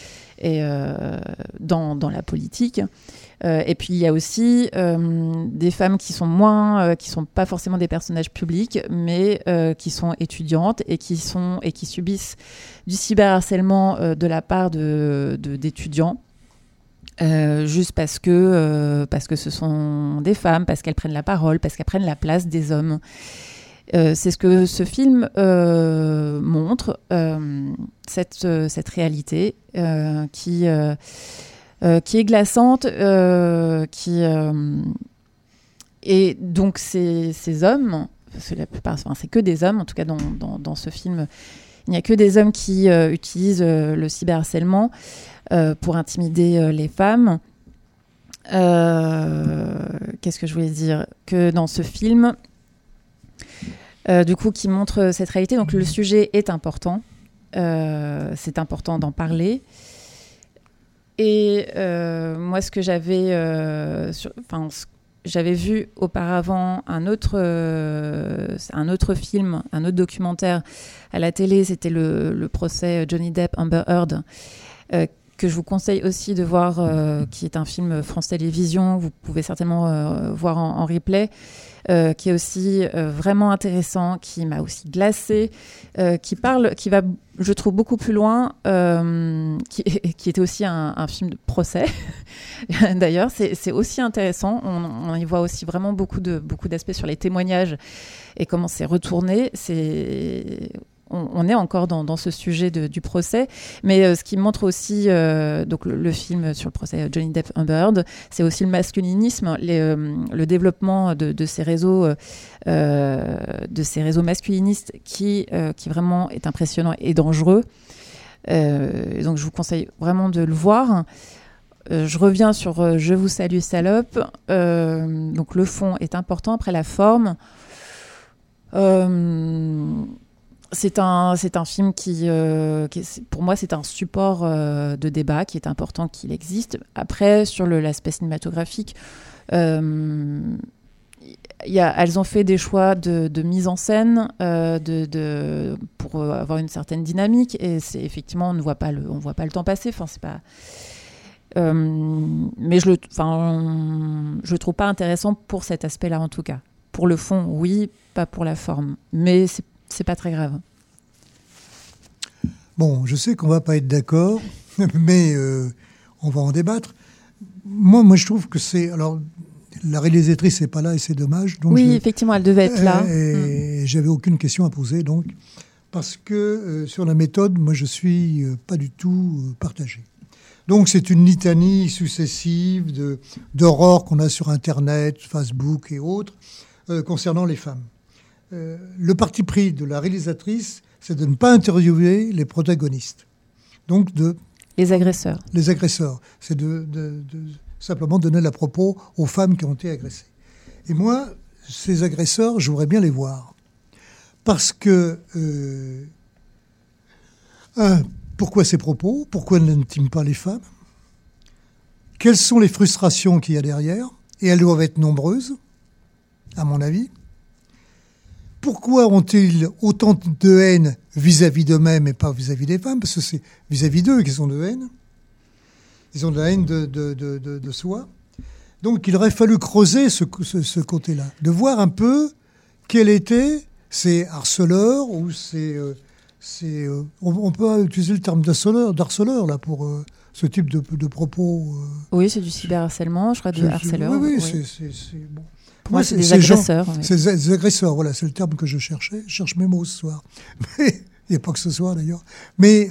dans la politique. Et puis il y a aussi des femmes qui sont pas forcément des personnages publics, mais qui sont étudiantes et qui subissent du cyberharcèlement de la part d'étudiants, juste parce que ce sont des femmes, parce qu'elles prennent la parole, parce qu'elles prennent la place des hommes. C'est ce que ce film montre, cette réalité qui est glaçante, et donc ces hommes, parce que la plupart, c'est que des hommes, en tout cas dans ce film, il n'y a que des hommes qui utilisent le cyberharcèlement pour intimider les femmes. Qu'est-ce que je voulais dire ? Que dans ce film, du coup, qui montre cette réalité, donc le sujet est important, c'est important d'en parler. Et moi, ce que j'avais vu auparavant un autre film, un autre documentaire à la télé, c'était le procès Johnny Depp-Amber Heard, que je vous conseille aussi de voir, qui est un film France Télévisions, vous pouvez certainement voir en replay, qui est aussi vraiment intéressant, qui m'a aussi glacée, qui va, je trouve, beaucoup plus loin, qui était aussi un film de procès. D'ailleurs, c'est aussi intéressant. On y voit aussi vraiment beaucoup d'aspects sur les témoignages et comment c'est retourné. on est encore dans ce sujet du procès, mais ce qui montre aussi donc le film sur le procès Johnny Depp Amber Heard, c'est aussi le masculinisme, le développement de ces réseaux masculinistes qui vraiment est impressionnant et dangereux. Donc je vous conseille vraiment de le voir. Je reviens sur Je vous salue salope. Donc le fond est important. Après la forme, c'est un film qui pour moi c'est un support de débat qui est important qu'il existe. Après sur l'aspect cinématographique, elles ont fait des choix de mise en scène pour avoir une certaine dynamique, et c'est effectivement on voit pas le temps passer. Enfin c'est pas. Mais je le trouve pas intéressant pour cet aspect-là en tout cas. Pour le fond, oui, pas pour la forme, mais c'est pas très grave. Bon, je sais qu'on va pas être d'accord, mais on va en débattre. Moi, je trouve que c'est... Alors, la réalisatrice n'est pas là et c'est dommage. Donc oui, effectivement, elle devait être là. Et j'avais aucune question à poser, donc. Parce que sur la méthode, moi, je suis pas du tout partagé. Donc, c'est une litanie successive d'horreurs qu'on a sur Internet, Facebook et autres, concernant les femmes. Le parti pris de la réalisatrice, c'est de ne pas interviewer les protagonistes. Donc, les agresseurs. Les agresseurs. C'est de simplement donner la propos aux femmes qui ont été agressées. Et moi, ces agresseurs, je voudrais bien les voir. Parce que... pourquoi ces propos ? Pourquoi ne l'intiment pas les femmes ? Quelles sont les frustrations qu'il y a derrière ? Et elles doivent être nombreuses, à mon avis. Pourquoi ont-ils autant de haine vis-à-vis d'eux-mêmes et pas vis-à-vis des femmes ? Parce que c'est vis-à-vis d'eux qu'ils ont de haine. Ils ont de la haine de soi. Donc il aurait fallu creuser ce côté-là, de voir un peu quels étaient ces harceleurs ou on peut utiliser le terme d'harceleur là pour ce type de propos. Oui, c'est du cyberharcèlement, je crois, du harceleur. Oui, c'est bon. Pour moi, c'est des agresseurs. C'est des agresseurs, voilà, c'est le terme que je cherchais. Je cherche mes mots ce soir. Mais il n'y a pas que ce soir d'ailleurs. Mais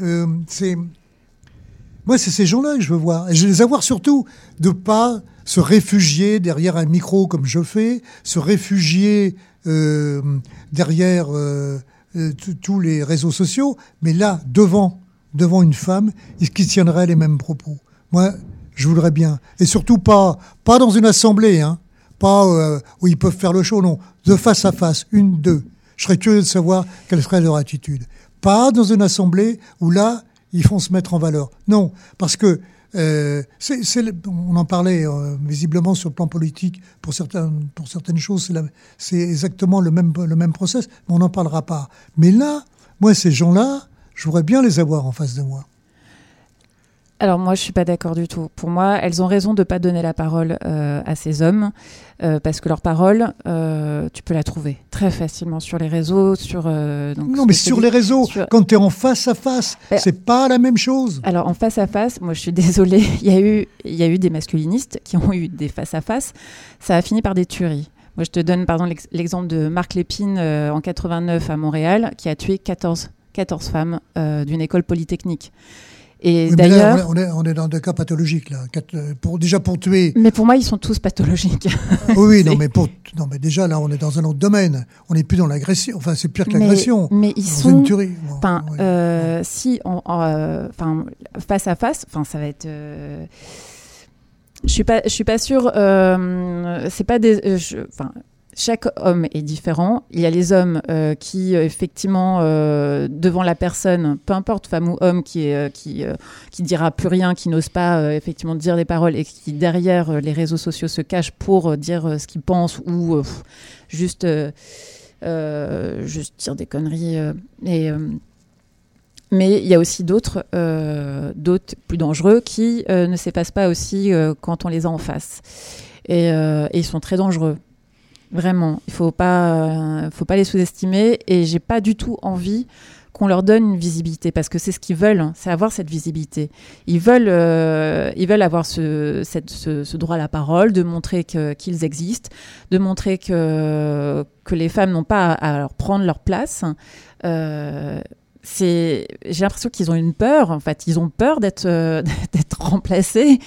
moi, c'est ces gens-là que je veux voir. Et je veux les avoir surtout de pas se réfugier derrière un micro comme je fais, se réfugier derrière tous les réseaux sociaux, mais là, devant une femme, qui tiendrait les mêmes propos. Moi, je voudrais bien. Et surtout pas dans une assemblée, hein. Pas où ils peuvent faire le show, non. De face à face, 1, 2. Je serais curieux de savoir quelle serait leur attitude. Pas dans une assemblée où là, ils font se mettre en valeur. Non, parce que on en parlait visiblement sur le plan politique pour certaines choses, c'est exactement le même process, mais on n'en parlera pas. Mais là, moi, ces gens-là, je voudrais bien les avoir en face de moi. Alors moi, je suis pas d'accord du tout. Pour moi, elles ont raison de pas donner la parole à ces hommes, parce que leur parole, tu peux la trouver très facilement sur les réseaux, non, mais sur les réseaux, quand tu es en face à face, c'est pas la même chose. Alors en face à face, moi je suis désolée, il y a eu des masculinistes qui ont eu des face à face. Ça a fini par des tueries. Moi, je te donne par exemple l'exemple de Marc Lépine en 89 à Montréal, qui a tué 14 femmes d'une école polytechnique. Et oui, d'ailleurs, là, on est dans des cas pathologiques là. Déjà pour tuer. Mais pour moi, ils sont tous pathologiques. Oui, non, mais déjà là, on est dans un autre domaine. On n'est plus dans l'agression. Enfin, c'est pire que l'agression. Mais ils sont. Une tuerie. Enfin, si, face à face, enfin, ça va être. Je suis pas sûre. C'est pas des. Chaque homme est différent. Il y a les hommes qui, effectivement, devant la personne, peu importe, femme ou homme, qui dira plus rien, qui n'ose pas effectivement dire des paroles et qui, derrière les réseaux sociaux, se cache pour dire ce qu'il pense ou juste dire des conneries. Mais il y a aussi d'autres plus dangereux qui ne s'effacent pas aussi quand on les a en face. Et ils sont très dangereux. Vraiment, il faut pas les sous-estimer, et j'ai pas du tout envie qu'on leur donne une visibilité, parce que c'est ce qu'ils veulent, c'est avoir cette visibilité. Ils veulent avoir ce droit à la parole, de montrer qu'ils existent, de montrer que les femmes n'ont pas à leur prendre leur place. J'ai l'impression qu'ils ont une peur, en fait. Ils ont peur d'être remplacés.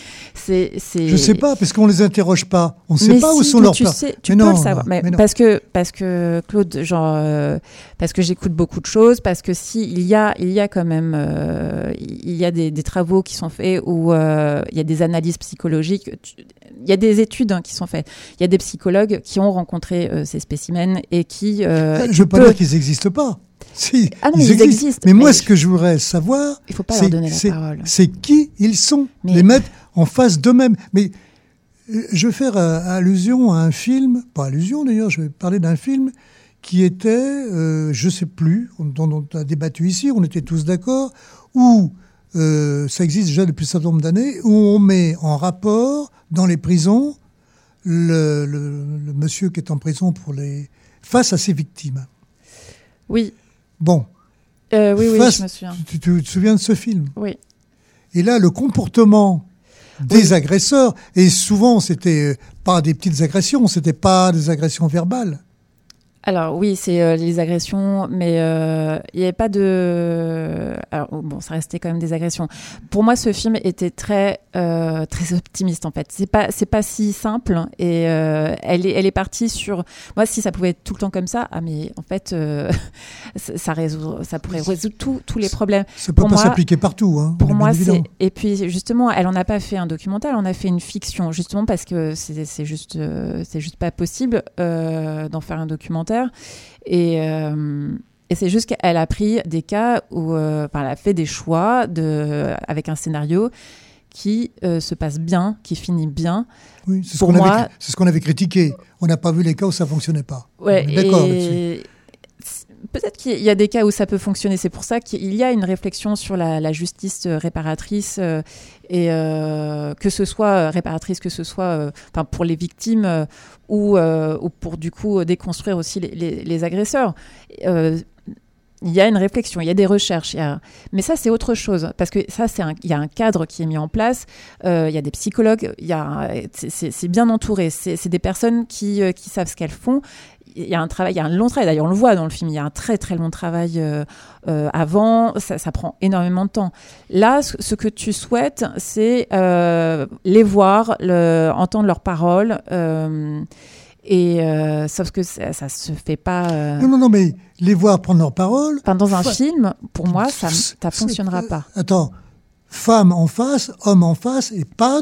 Je sais pas, parce qu'on les interroge pas. On sait pas où sont leurs peurs. Tu peux le savoir. Mais parce que Claude, parce que j'écoute beaucoup de choses, parce que il y a quand même, il y a des travaux qui sont faits où il y a des analyses psychologiques. Il y a des études qui sont faites. Il y a des psychologues qui ont rencontré ces spécimens et qui. Je veux pas dire qu'ils n'existent pas. Si, ils existent. Mais moi, ce que je voudrais savoir, il faut pas leur donner la parole. C'est qui ils sont. Les mettre en face d'eux-mêmes. Mais je vais faire allusion à un film, pas allusion d'ailleurs, je vais parler d'un film qui était, je sais plus, dont on a débattu ici, on était tous d'accord, où ça existe déjà depuis un certain nombre d'années, où on met en rapport dans les prisons le monsieur qui est en prison face à ses victimes. Oui. Bon. Oui, je me souviens. Tu te souviens de ce film ? Oui. Et là, le comportement des agresseurs, et souvent, c'était pas des petites agressions, c'était pas des agressions verbales. Alors oui, c'est les agressions, mais il n'y avait pas de... Alors bon, ça restait quand même des agressions. Pour moi, ce film était très optimiste en fait. C'est pas si simple et elle est partie sur... Moi, si ça pouvait être tout le temps comme ça, mais en fait, ça pourrait résoudre tous les problèmes. Ça peut pas s'appliquer partout. Hein, pour moi, c'est... Et puis justement, elle en a pas fait un documentaire, elle en a fait une fiction, justement parce que c'est juste pas possible d'en faire un documentaire. Et c'est juste qu'elle a pris des cas où elle a fait des choix avec un scénario qui se passe bien, qui finit bien. Oui, c'est ce qu'on avait critiqué. On n'a pas vu les cas où ça ne fonctionnait pas. Ouais, on est d'accord là-dessus. Peut-être qu'il y a des cas où ça peut fonctionner. C'est pour ça qu'il y a une réflexion sur la justice réparatrice et que ce soit réparatrice, que ce soit pour les victimes ou pour du coup déconstruire aussi les agresseurs. Il y a une réflexion, il y a des recherches, mais ça c'est autre chose parce que ça il y a un cadre qui est mis en place, il y a des psychologues, c'est bien entouré, c'est des personnes qui savent ce qu'elles font. Il y a un long travail, d'ailleurs on le voit dans le film, il y a un très très long travail avant, ça prend énormément de temps. Là, ce que tu souhaites, c'est les voir, entendre leurs paroles, sauf que ça se fait pas... Non, mais les voir prendre leurs paroles... Dans un film, pour moi, ça fonctionnera pas. Attends, femme en face, homme en face, et pas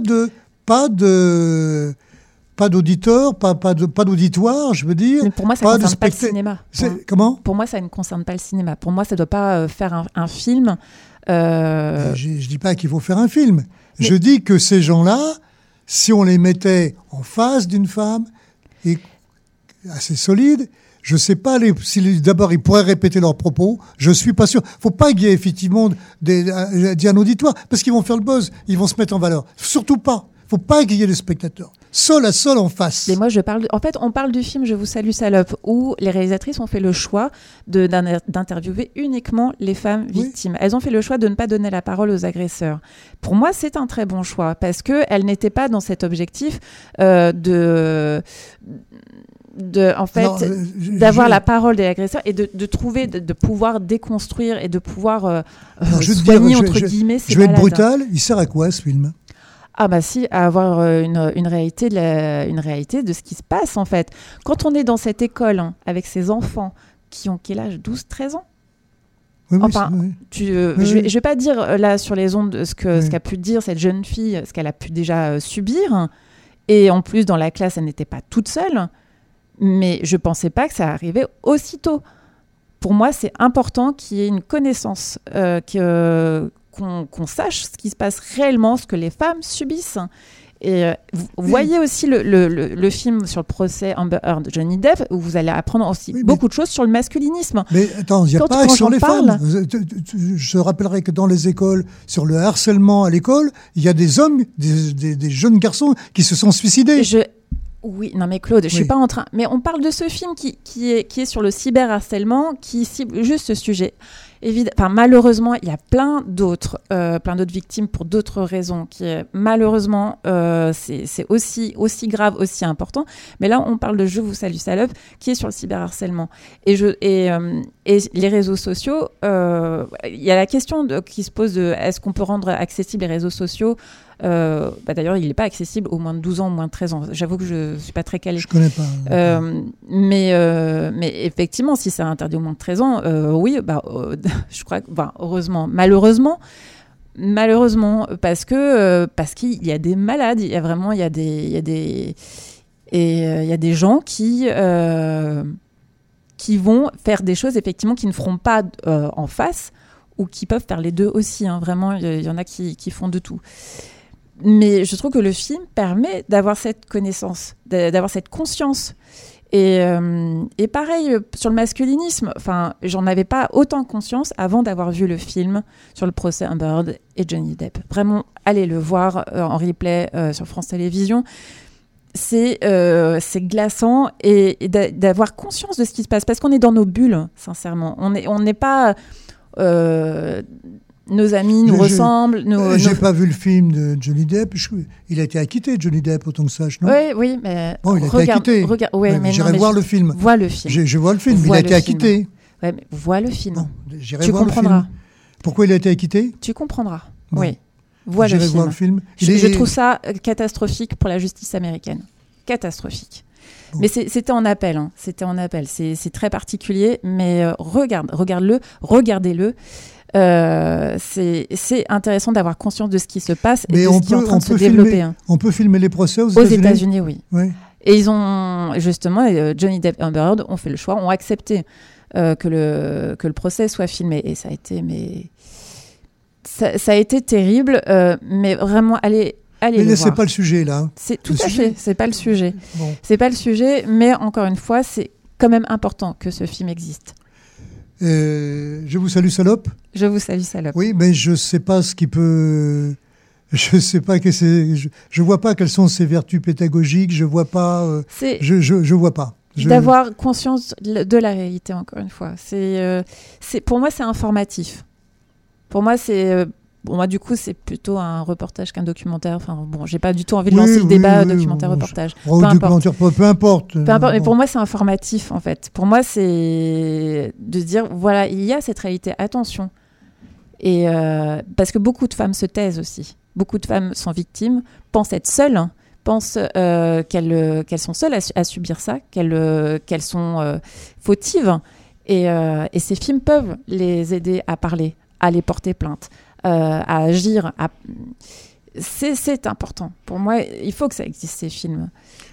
d'auditeur, pas d'auditoire, je veux dire. Mais pour moi, ça ne concerne pas le cinéma. Comment ? Pour moi, ça ne concerne pas le cinéma. Pour moi, ça ne doit pas faire un film. Je ne dis pas qu'il faut faire un film. Mais... Je dis que ces gens-là, si on les mettait en face d'une femme, et assez solide, je ne sais pas si d'abord ils pourraient répéter leurs propos, je ne suis pas sûr. Il ne faut pas qu'il y ait effectivement un auditoire, parce qu'ils vont faire le buzz, ils vont se mettre en valeur. Surtout pas. Il ne faut pas qu'il y ait des spectateurs. Sol à sol en face. Mais moi, on parle du film Je vous salue salope, où les réalisatrices ont fait le choix d'interviewer uniquement les femmes victimes. Oui. Elles ont fait le choix de ne pas donner la parole aux agresseurs. Pour moi, c'est un très bon choix, parce qu'elles n'étaient pas dans cet objectif d'avoir la parole des agresseurs et de pouvoir déconstruire et de pouvoir soigner, entre guillemets, ces je vais être malades. brutal, il sert à quoi ce film ? Ah bah si, à avoir une réalité de ce qui se passe en fait. Quand on est dans cette école avec ces enfants qui ont quel âge ? 12-13 ans ? Oui, je vais pas dire là sur les ondes ce qu'a pu dire cette jeune fille, ce qu'elle a pu déjà subir. Et en plus, dans la classe, elle n'était pas toute seule. Mais je pensais pas que ça arrivait aussitôt. Pour moi, c'est important qu'il y ait une connaissance, qu'on sache ce qui se passe réellement, ce que les femmes subissent. Et vous voyez aussi le film sur le procès Amber Heard de Johnny Depp, où vous allez apprendre aussi beaucoup de choses sur le masculinisme. Mais attends, il n'y a pas que sur les femmes. Je rappellerai que dans les écoles, sur le harcèlement à l'école, il y a des hommes, des jeunes garçons qui se sont suicidés. Oui, non mais Claude, je suis pas en train... Mais on parle de ce film qui est sur le cyberharcèlement, qui cible juste ce sujet. malheureusement, il y a plein d'autres victimes pour d'autres raisons qui, malheureusement, c'est aussi grave, aussi important. Mais là, on parle de Je vous salue salope, qui est sur le cyberharcèlement. Et les réseaux sociaux, il y a la question qui se pose de est-ce qu'on peut rendre accessibles les réseaux sociaux. D'ailleurs, il n'est pas accessible aux moins de 12 ans, aux moins de 13 ans. J'avoue que je ne suis pas très calée. Je ne connais pas. Mais effectivement, si c'est interdit aux moins de 13 ans, oui, je crois que, heureusement, malheureusement, parce qu'il y a des malades, il y a des gens qui vont faire des choses, effectivement, qui ne feront pas en face, ou qui peuvent faire les deux aussi. Hein. Vraiment, il y en a qui font de tout. Mais je trouve que le film permet d'avoir cette connaissance, d'avoir cette conscience. Et pareil, sur le masculinisme, j'en avais pas autant conscience avant d'avoir vu le film sur le procès Amber Heard et Johnny Depp. Vraiment, allez le voir en replay sur France Télévisions. C'est glaçant et d'avoir conscience de ce qui se passe. Parce qu'on est dans nos bulles, sincèrement. On n'est pas... nos amis nous ressemblent. J'ai pas vu le film de Johnny Depp. Il a été acquitté, Johnny Depp, autant que sache, non ? Oui, mais bon, il a été acquitté. J'irai voir le film. Vois le film. Je vois le film. Il a été acquitté. Ouais, mais vois le film. Bon, tu comprendras. Pourquoi il a été acquitté ? Tu comprendras. Bon. Oui. Vois le film. Voir le film. Je trouve ça catastrophique pour la justice américaine. Catastrophique. Bon. Mais c'était en appel. Hein. C'était en appel. C'est très particulier, mais regardez-le. C'est intéressant d'avoir conscience de ce qui se passe et de ce qui est en train de se développer. On peut filmer les procès aux États-Unis, oui. Ouais. Et ils ont, justement, Johnny Depp et Amber Heard ont fait le choix, ont accepté que le procès soit filmé. Et ça a été terrible, mais vraiment, allez le voir. C'est pas le sujet, là. C'est tout à fait, c'est pas le sujet. Bon. C'est pas le sujet, mais encore une fois, c'est quand même important que ce film existe. Je vous salue, salope. Je vous salue, salope. Oui, mais je sais pas ce qui peut... Je sais pas que c'est... Je vois pas quelles sont ses vertus pédagogiques, je vois pas... Je vois pas. D'avoir conscience de la réalité, encore une fois. Pour moi, c'est informatif. Pour moi, du coup, c'est plutôt un reportage qu'un documentaire. Enfin, bon, j'ai pas du tout envie de lancer le débat documentaire-reportage. Peu importe. Mais pour moi, c'est informatif, en fait. Pour moi, c'est de se dire, voilà, il y a cette réalité, attention. Et parce que beaucoup de femmes se taisent aussi. Beaucoup de femmes sont victimes, pensent être seules, pensent qu'elles sont seules à subir ça, qu'elles sont fautives. Et ces films peuvent les aider à parler, à les porter plainte. À agir. C'est important. Pour moi, il faut que ça existe, ces films.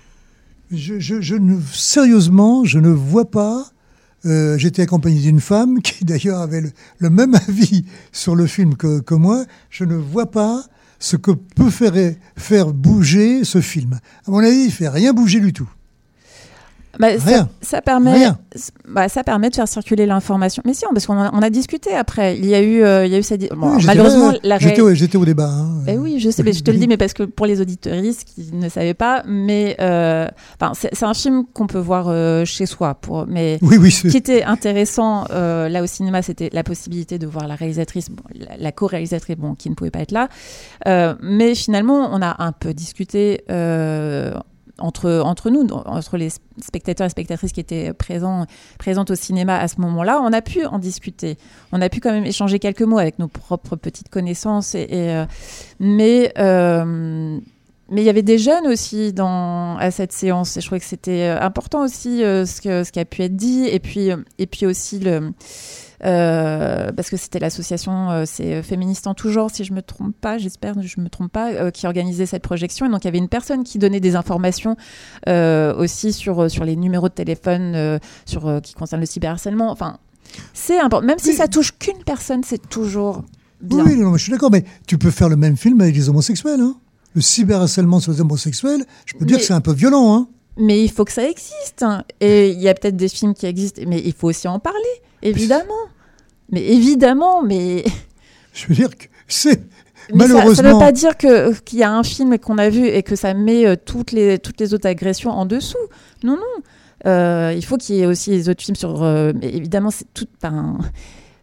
Sérieusement, je ne vois pas... j'étais accompagné d'une femme qui, d'ailleurs, avait le même avis sur le film que moi. Je ne vois pas ce que peut faire bouger ce film. À mon avis, il ne fait rien bouger du tout. Rien. Ça permet de faire circuler l'information. Mais si, parce qu'on a discuté après. Il y a eu cette... Bon, oui, malheureusement, j'étais au débat. Hein. Oui, je sais, mais je te le dis, mais parce que pour les auditeuristes qui ne savaient pas, mais c'est un film qu'on peut voir chez soi. Ce qui était intéressant là au cinéma, c'était la possibilité de voir la réalisatrice, la co-réalisatrice, qui ne pouvait pas être là. Mais finalement, on a un peu discuté... entre nous, entre les spectateurs et spectatrices qui étaient présentes au cinéma à ce moment-là, on a pu en discuter. On a pu quand même échanger quelques mots avec nos propres petites connaissances. Mais il y avait des jeunes aussi à cette séance. Et je trouvais que c'était important aussi ce qui a pu être dit. Et puis aussi parce que c'était l'association c'est Féministes en tout genre, si je me trompe pas, j'espère que je me trompe pas, qui organisait cette projection. Et donc il y avait une personne qui donnait des informations aussi sur les numéros de téléphone qui concernent le cyberharcèlement. Enfin, c'est important. Même si ça touche qu'une personne, c'est toujours bien. Oui, non, je suis d'accord, mais tu peux faire le même film avec les homosexuels. Hein. Le cyberharcèlement sur les homosexuels, je peux dire que c'est un peu violent. Hein. Mais il faut que ça existe. Et il y a peut-être des films qui existent, mais il faut aussi en parler. Évidemment. Mais... Je veux dire que c'est... Malheureusement... Ça ne veut pas dire qu'il y a un film qu'on a vu et que ça met toutes les autres agressions en dessous. Non. Il faut qu'il y ait aussi les autres films sur... évidemment, c'est tout...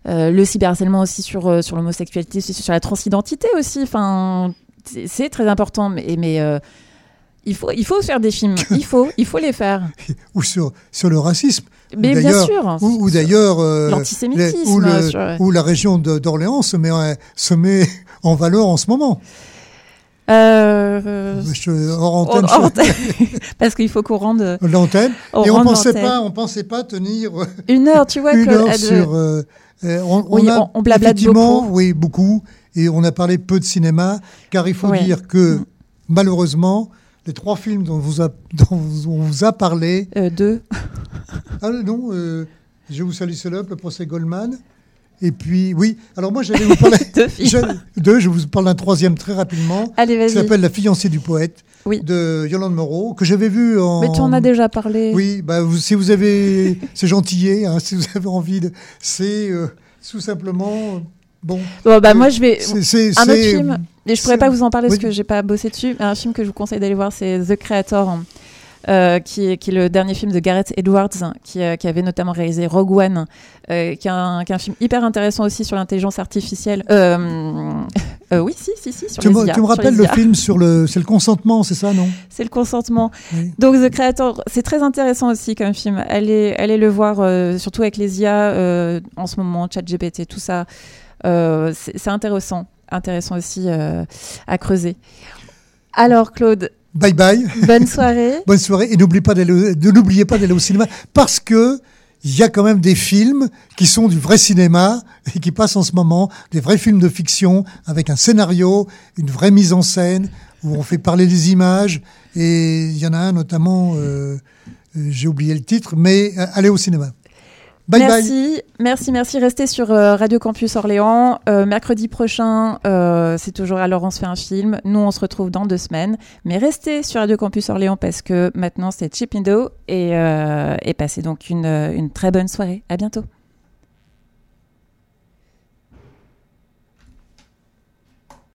le cyberharcèlement aussi sur l'homosexualité, sur la transidentité aussi. Enfin, c'est très important, mais il faut faire des films. Il faut les faire. Ou sur le racisme. Mais bien sûr. Ou d'ailleurs l'antisémitisme. Où la région d'Orléans se met en valeur en ce moment. Hors antenne. Parce qu'il faut qu'on rende l'antenne. Et on pensait pas tenir une heure, tu vois. Une heure sur. On blablate beaucoup. Oui, beaucoup. Et on a parlé peu de cinéma, car il faut dire que malheureusement, les 3 films dont on vous a parlé. 2. Ah non, Je vous salue Salope, Le procès Goldman. Et puis, oui, alors moi j'allais vous parler. Je vous parle d'un 3e très rapidement. Allez, vas-y. Qui s'appelle La fiancée du poète, de Yolande Moreau, que j'avais vu en. Mais tu en as déjà parlé. Oui, si vous avez. C'est gentillet, si vous avez envie de. C'est tout simplement. Bon, moi je vais. Un autre film, et je pourrais pas vous en parler parce que j'ai pas bossé dessus. Un film que je vous conseille d'aller voir, c'est The Creator. Qui est le dernier film de Gareth Edwards, qui avait notamment réalisé Rogue One, qui est un film hyper intéressant aussi sur l'intelligence artificielle. Oui, si, sur les IA. Tu me rappelles le film c'est le consentement, c'est ça, non ? C'est le consentement. Oui. Donc The Creator, c'est très intéressant aussi comme film. Allez le voir, surtout avec les IA en ce moment, ChatGPT, tout ça. C'est intéressant aussi à creuser. Alors Claude. Bye bye. Bonne soirée. Bonne soirée. Et n'oubliez pas d'aller au cinéma parce que il y a quand même des films qui sont du vrai cinéma et qui passent en ce moment, des vrais films de fiction avec un scénario, une vraie mise en scène où on fait parler les images. Et il y en a un notamment, j'ai oublié le titre, mais allez au cinéma. Bye bye. Merci. Restez sur Radio Campus Orléans. Mercredi prochain, c'est toujours Alors on se fait un film. Nous, on se retrouve dans 2 semaines. Mais restez sur Radio Campus Orléans parce que maintenant, c'est Chipindo. Et passez donc une très bonne soirée. À bientôt.